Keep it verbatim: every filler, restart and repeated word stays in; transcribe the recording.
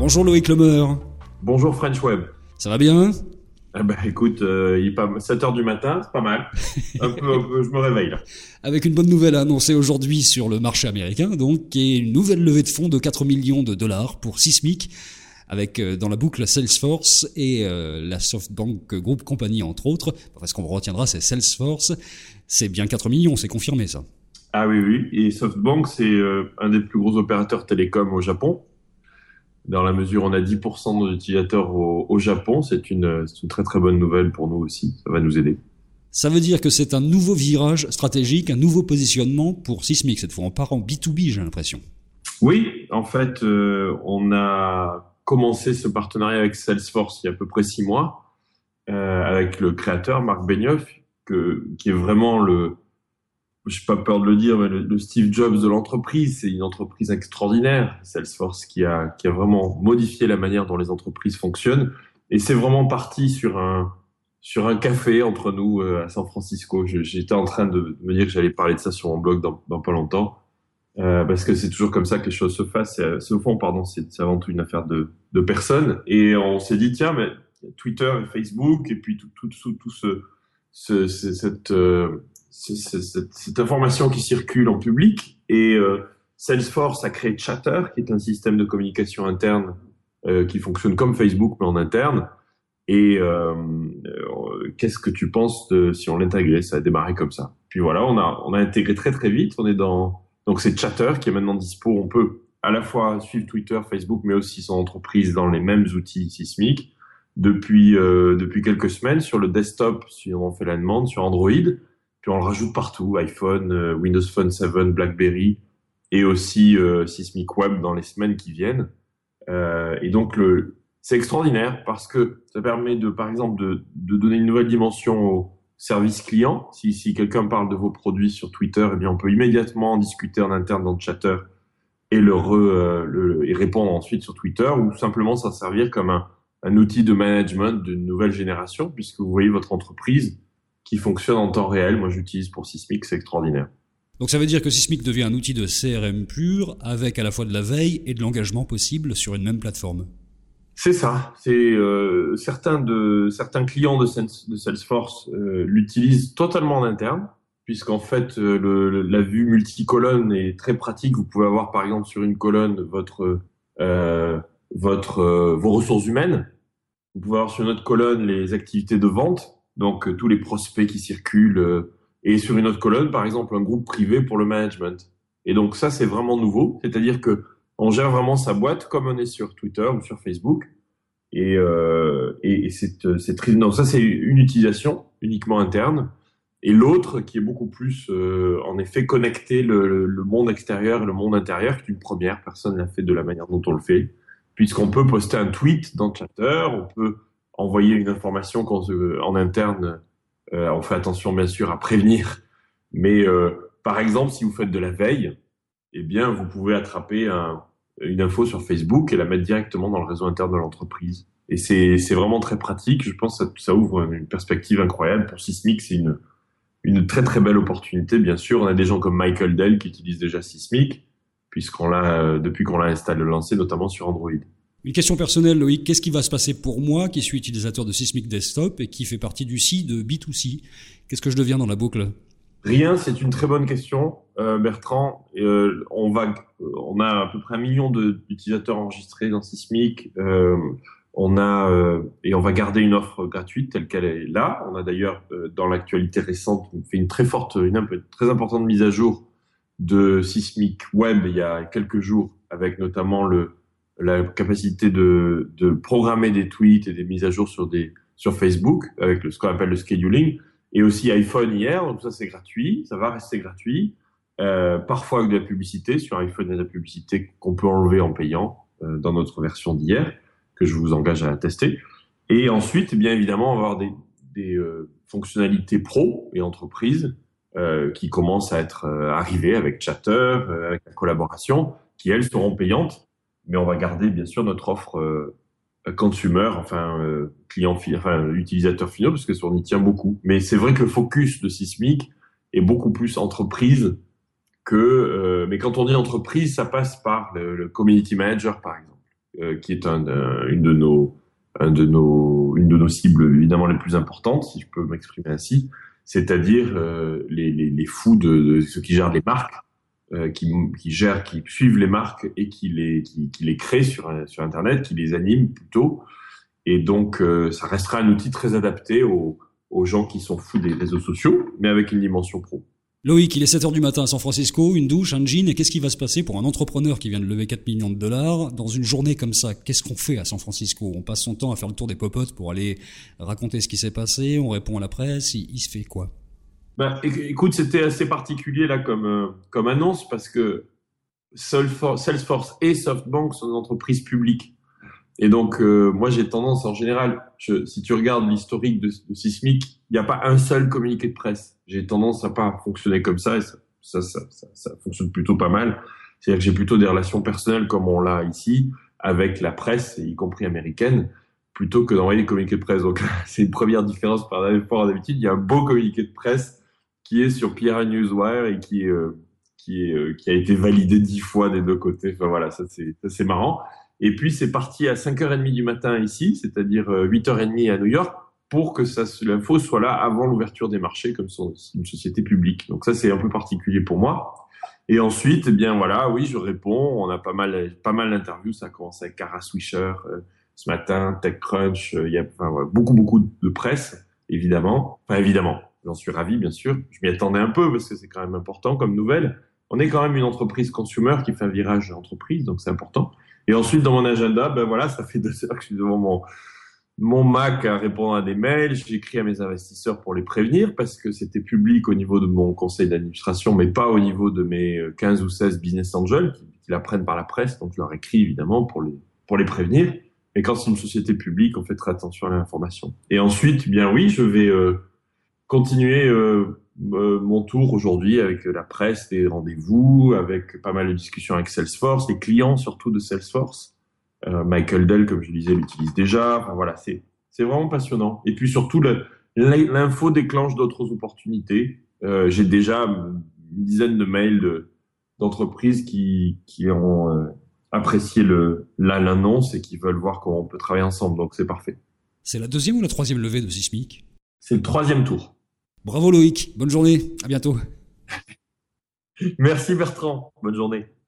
Bonjour Loïc Lemer. Bonjour French Web. Ça va bien ? Eh ben, écoute, euh, il est pas sept heures du matin, c'est pas mal. Un peu, un peu, je me réveille là. Avec une bonne nouvelle annoncée aujourd'hui sur le marché américain, donc, qui est une nouvelle levée de fonds de quatre millions de dollars pour Sysmic, avec euh, dans la boucle Salesforce et euh, la SoftBank Group Company entre autres. Enfin, ce qu'on retiendra, c'est Salesforce. C'est bien quatre millions, c'est confirmé ça. Ah oui, oui. Et SoftBank, c'est euh, un des plus gros opérateurs télécoms au Japon. Dans la mesure où on a dix pour cent de nos utilisateurs au, au Japon, c'est une, c'est une très très bonne nouvelle pour nous aussi. Ça va nous aider. Ça veut dire que c'est un nouveau virage stratégique, un nouveau positionnement pour Sysmic. Cette fois, on part en B deux B, j'ai l'impression. Oui, en fait, euh, on a commencé ce partenariat avec Salesforce il y a à peu près six mois, euh, avec le créateur Marc Benioff, que, qui est vraiment le, je n'ai pas peur de le dire, mais le, le Steve Jobs de l'entreprise. C'est une entreprise extraordinaire, Salesforce, qui a, qui a vraiment modifié la manière dont les entreprises fonctionnent. Et c'est vraiment parti sur un, sur un café entre nous euh, à San Francisco. Je, j'étais en train de me dire que j'allais parler de ça sur mon blog dans, dans pas longtemps. Euh, parce que c'est toujours comme ça que les choses se fassent. C'est, c'est au fond, pardon, c'est, c'est avant tout une affaire de, de personnes. Et on s'est dit, tiens, mais Twitter et Facebook, et puis tout, tout, tout, tout ce, ce, ce cette, euh, ce, ce, cette, cette information qui circule en public. Et euh, Salesforce a créé Chatter, qui est un système de communication interne euh, qui fonctionne comme Facebook, mais en interne. Et euh, euh, qu'est-ce que tu penses de si on l'intégrait? Ça a démarré comme ça. Puis voilà, on a, on a intégré très très vite. On est dans Donc c'est Chatter qui est maintenant dispo. On peut à la fois suivre Twitter, Facebook, mais aussi son entreprise dans les mêmes outils Sysmic depuis euh, depuis quelques semaines sur le desktop, si on en fait la demande, sur Android. Puis on le rajoute partout, iPhone, euh, Windows Phone sept, BlackBerry et aussi euh, Sysmic Web dans les semaines qui viennent. Euh, et donc le c'est extraordinaire parce que ça permet de, par exemple, de, de donner une nouvelle dimension au service client. Si, si quelqu'un parle de vos produits sur Twitter, eh bien, on peut immédiatement en discuter en interne dans le Chatter et le, re, euh, le et répondre ensuite sur Twitter, ou simplement s'en servir comme un, un outil de management d'une nouvelle génération, puisque vous voyez votre entreprise qui fonctionne en temps réel. Moi, j'utilise pour Sysmic, c'est extraordinaire. Donc ça veut dire que Sysmic devient un outil de C R M pur, avec à la fois de la veille et de l'engagement possible sur une même plateforme. C'est ça. C'est euh, certains de certains clients de, de Salesforce euh, l'utilisent totalement en interne, puisqu'en fait euh, le, la vue multicolonne est très pratique. Vous pouvez avoir par exemple sur une colonne votre euh, votre euh, vos ressources humaines. Vous pouvez avoir sur une autre colonne les activités de vente, donc euh, tous les prospects qui circulent, euh, et sur une autre colonne par exemple un groupe privé pour le management. Et donc ça c'est vraiment nouveau, c'est-à-dire que on gère vraiment sa boîte comme on est sur Twitter ou sur Facebook. Et, euh, et, et c'est, c'est très, non, ça c'est une utilisation uniquement interne. Et l'autre qui est beaucoup plus, euh, en effet, connecter le, le monde extérieur et le monde intérieur, qui est une première. Personne l'a fait de la manière dont on le fait, puisqu'on peut poster un tweet dans Chatter, on peut envoyer une information quand, euh, en interne. Euh, on fait attention bien sûr à prévenir, mais euh, par exemple, si vous faites de la veille, eh bien, vous pouvez attraper un, une info sur Facebook et la mettre directement dans le réseau interne de l'entreprise. Et c'est, c'est vraiment très pratique. Je pense que ça, ça ouvre une perspective incroyable. Pour Sysmic, c'est une, une très très belle opportunité. Bien sûr, on a des gens comme Michael Dell qui utilisent déjà Sysmic, puisqu'on l'a, depuis qu'on l'a installé, lancé, notamment sur Android. Une question personnelle, Loïc. Qu'est-ce qui va se passer pour moi, qui suis utilisateur de Sysmic Desktop et qui fait partie du C de B deux C? Qu'est-ce que je deviens dans la boucle? Rien, c'est une très bonne question, euh, Bertrand. Euh, on va, on a à peu près un million de, d'utilisateurs enregistrés dans Sysmic. Euh, on a euh, et on va garder une offre gratuite telle qu'elle est là. On a d'ailleurs euh, dans l'actualité récente fait une très forte, une, une très importante mise à jour de Sysmic Web il y a quelques jours, avec notamment le la capacité de, de programmer des tweets et des mises à jour sur des sur Facebook avec le, ce qu'on appelle le scheduling. Et aussi iPhone hier, donc ça c'est gratuit, ça va rester gratuit. Euh, parfois avec de la publicité, sur iPhone il y a de la publicité qu'on peut enlever en payant euh, dans notre version d'hier, que je vous engage à tester. Et ensuite, bien évidemment, on va avoir des, des euh, fonctionnalités pro et entreprises euh, qui commencent à être euh, arrivées avec Chatter, euh, avec la collaboration, qui elles seront payantes, mais on va garder bien sûr notre offre euh, consumer, enfin euh, client, enfin utilisateur finaux, parce que on y tient beaucoup. Mais c'est vrai que le focus de Sysmic est beaucoup plus entreprise que. Euh, mais quand on dit entreprise, ça passe par le, le community manager, par exemple. euh, qui est un, un, une de nos, un de nos, une de nos cibles évidemment les plus importantes, si je peux m'exprimer ainsi, c'est-à-dire euh, les, les, les fous de, de ceux qui gèrent les marques, euh, qui, qui gèrent, qui suivent les marques et qui les, qui, qui les créent sur, sur Internet, qui les animent plutôt. Et donc, euh, ça restera un outil très adapté aux, aux gens qui sont fous des réseaux sociaux, mais avec une dimension pro. Loïc, il est sept heures du matin à San Francisco, une douche, un jean, et qu'est-ce qui va se passer pour un entrepreneur qui vient de lever quatre millions de dollars dans une journée comme ça? Qu'est-ce qu'on fait à San Francisco? On passe son temps à faire le tour des pop-ups pour aller raconter ce qui s'est passé, on répond à la presse, il, il se fait quoi? Ben, écoute, c'était assez particulier là comme, euh, comme annonce parce que Salesforce, Salesforce et SoftBank sont des entreprises publiques. Et donc, euh, moi, j'ai tendance, en général, je, si tu regardes l'historique de, de Sismic, il n'y a pas un seul communiqué de presse. J'ai tendance à pas fonctionner comme ça, et ça, ça, ça, ça, ça fonctionne plutôt pas mal. C'est-à-dire que j'ai plutôt des relations personnelles comme on l'a ici, avec la presse, y compris américaine, plutôt que d'envoyer des communiqués de presse. Donc, c'est une première différence par rapport à d'habitude. Il y a un beau communiqué de presse qui est sur P R Newswire et qui est, euh, qui est, euh, qui a été validé dix fois des deux côtés. Enfin voilà, ça c'est, ça c'est marrant. Et puis, c'est parti à cinq heures trente du matin ici, c'est-à-dire huit heures trente à New York, pour que ça, l'info soit là avant l'ouverture des marchés, comme c'est une société publique. Donc ça, c'est un peu particulier pour moi. Et ensuite, eh bien voilà, oui, je réponds. On a pas mal, pas mal d'interviews. Ça a commencé avec Kara Swisher euh, ce matin, TechCrunch. Euh, il y a enfin, ouais, beaucoup, beaucoup de presse, évidemment. Enfin, évidemment, j'en suis ravi, bien sûr. Je m'y attendais un peu parce que c'est quand même important comme nouvelle. On est quand même une entreprise consumer qui fait un virage entreprise, donc c'est important. Et ensuite, dans mon agenda, ben voilà, ça fait deux heures que je suis devant mon, mon Mac à répondre à des mails. J'écris à mes investisseurs pour les prévenir parce que c'était public au niveau de mon conseil d'administration, mais pas au niveau de mes quinze ou seize business angels qui, qui l'apprennent par la presse. Donc, je leur écris évidemment pour les, pour les prévenir. Mais quand c'est une société publique, on fait très attention à l'information. Et ensuite, bien oui, je vais euh, continuer euh, Euh, mon tour aujourd'hui avec la presse, des rendez-vous, avec pas mal de discussions avec Salesforce, les clients surtout de Salesforce. Euh, Michael Dell, comme je disais, l'utilise déjà. Enfin voilà, c'est c'est vraiment passionnant. Et puis surtout, le, l'info déclenche d'autres opportunités. Euh, j'ai déjà une dizaine de mails de, d'entreprises qui qui ont euh, apprécié le la, l'annonce et qui veulent voir comment on peut travailler ensemble. Donc c'est parfait. C'est la deuxième ou la troisième levée de Sismic? C'est le troisième tour. Bravo Loïc, bonne journée, à bientôt. Merci Bertrand, bonne journée.